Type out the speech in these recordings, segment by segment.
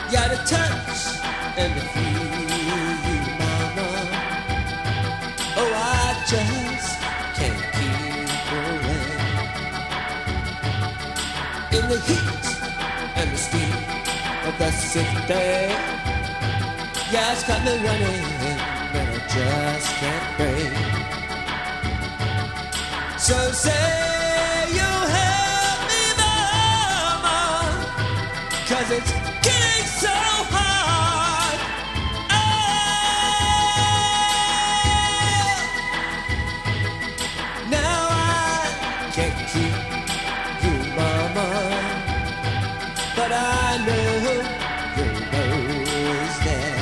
Yeah, the touch and the feel you, mama. Oh, I just can't keep away. In the heat and the steam of the city, yeah, it's got me running, and I just can't break. So say you help me, mama, 'cause it's getting so hard. Oh, now I can't keep you, mama, but I know your love is there.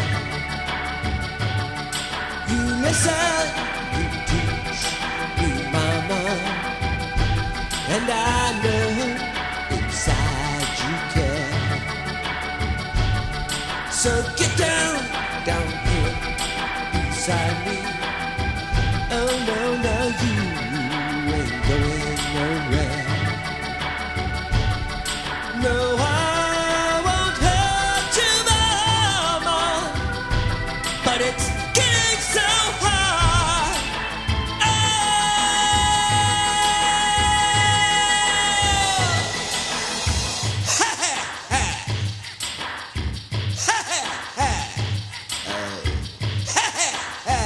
You listen, you teach me, mama, and I know inside you care. So get down here beside me. Oh no, no, you ain't going nowhere. No, I won't hurt you, mama, but it's getting so hard. Oh, ha ha ha, ha ha ha, oh, ha ha ha,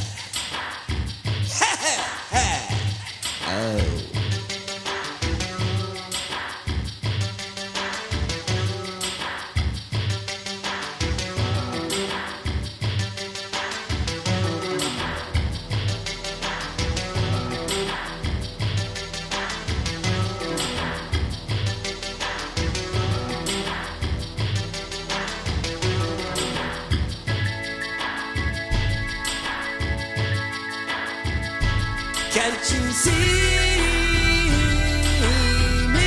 ha ha ha, oh. Can't you see me?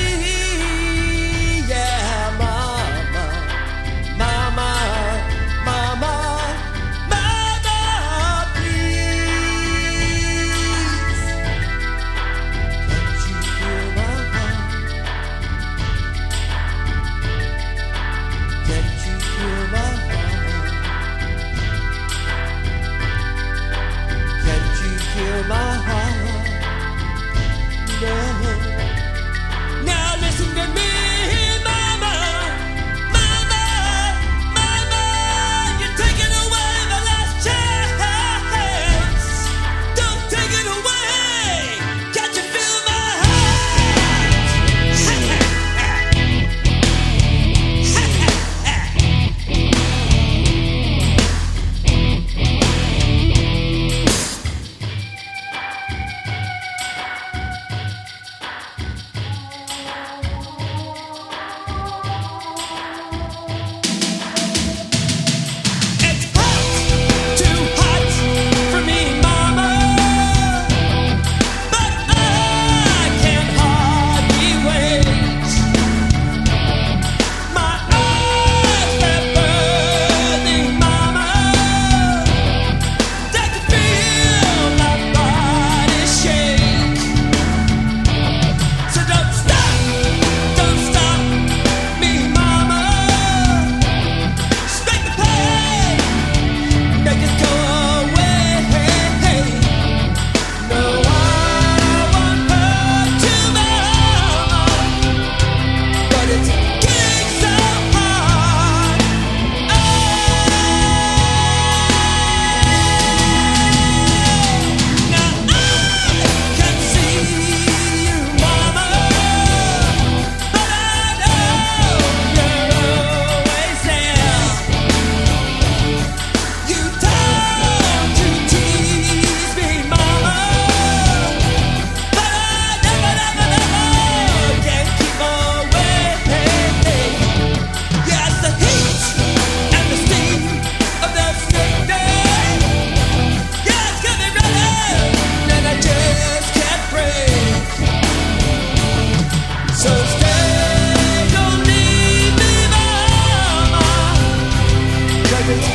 Yeah, mama, mama, mama, mama, please. Can't you hear my heart? Can't you hear my heart? Can't you hear my heart? No. Now listen to me, mama, mama, mama. You're taking away the last chance. Don't take it away. Can't you feel my it's